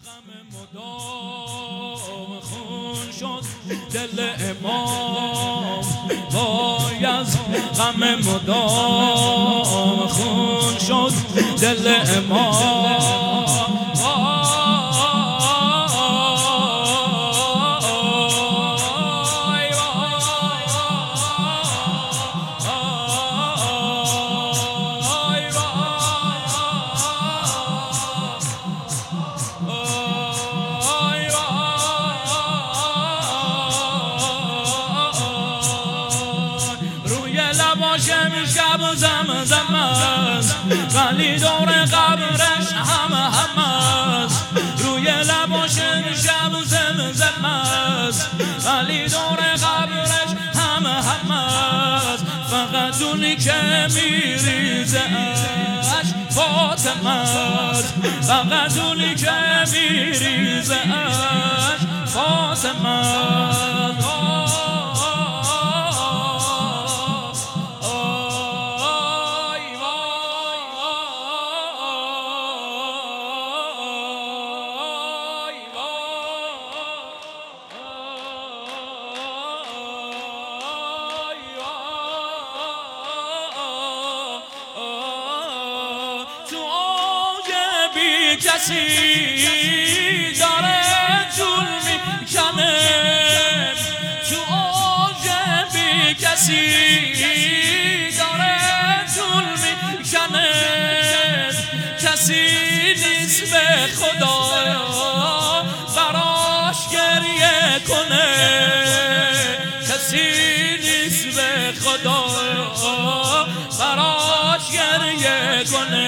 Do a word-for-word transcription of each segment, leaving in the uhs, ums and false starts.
غم مدام خون شد دل امام بایز غم مدام خون شد دل امام شب زم زم است ولی دور قبرش هم هم است روی لباش شب زم زم است ولی دور قبرش هم هم است فقط اونی که میریزه اش فاطمه است فقط اونی که میریزه اش فاطمه است کسی داره طول میکنه تو اوج بی کسی داره طول میکنه کسی نیست به خدا براش گریه کنه کسی نیست به خدا براش گریه کنه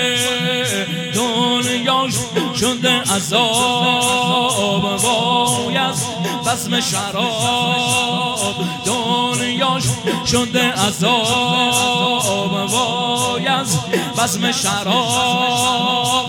دنیاش شده عذاب وای از بزم شراب دنیاش شده عذاب وای از بزم شراب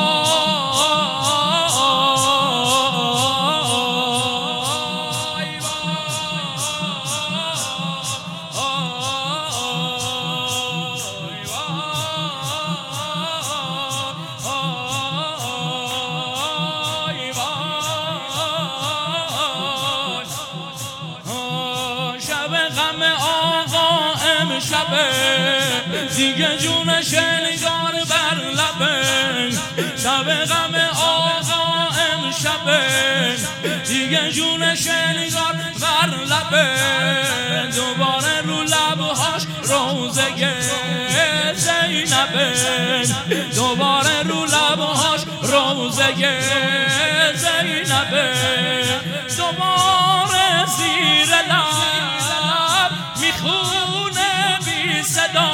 شبه دیگه جونش نگار بر لبه شب غم آقا امشبه دیگه جونش نگار بر لبه دوباره رو لبهاش روزه زینبه دوباره رو لبهاش روزه زینبه دوباره زیر لب میخونه صدا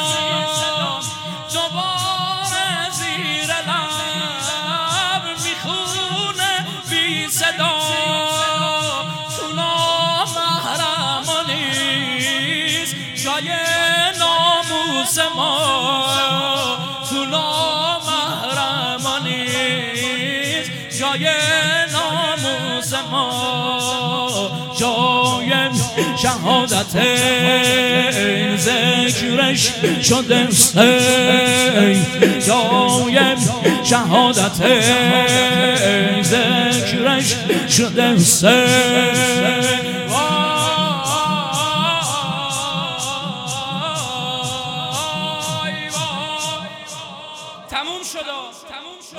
دوباره زیر لب میخونه بی صدا تو نامحرمانیست جای ناموس ما تو نامحرمانیست جای ناموس ما جای شهادت ذکرش شده حسین جای شهادت ذکرش شده حسین تموم شد تموم شد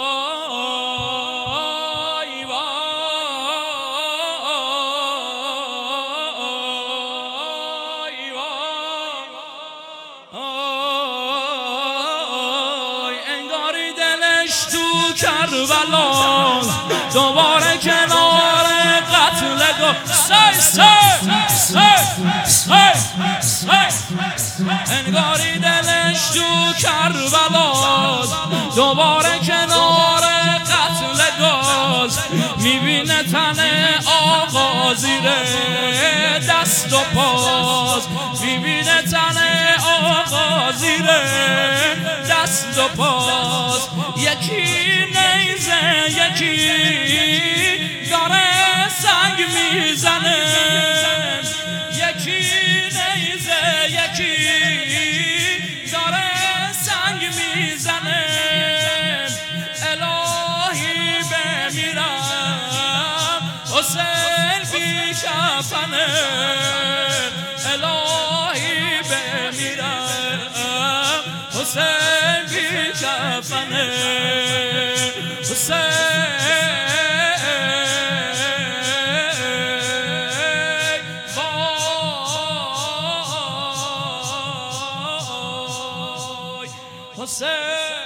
کربلا دوباره کنار قتل گو سای سای سای سای سای انگاری دلش تو کربلا دوباره کنار قتل گاز میبینه تن آقا زیر دست و پاس میبینه تن آقا زیر دست و پاس یکی نیزه یکی داره سنگ میزنه یکی نیزه یکی داره سنگ میزنه الهی به الهی بمیرم حسین بی کفنه حسین وای حسین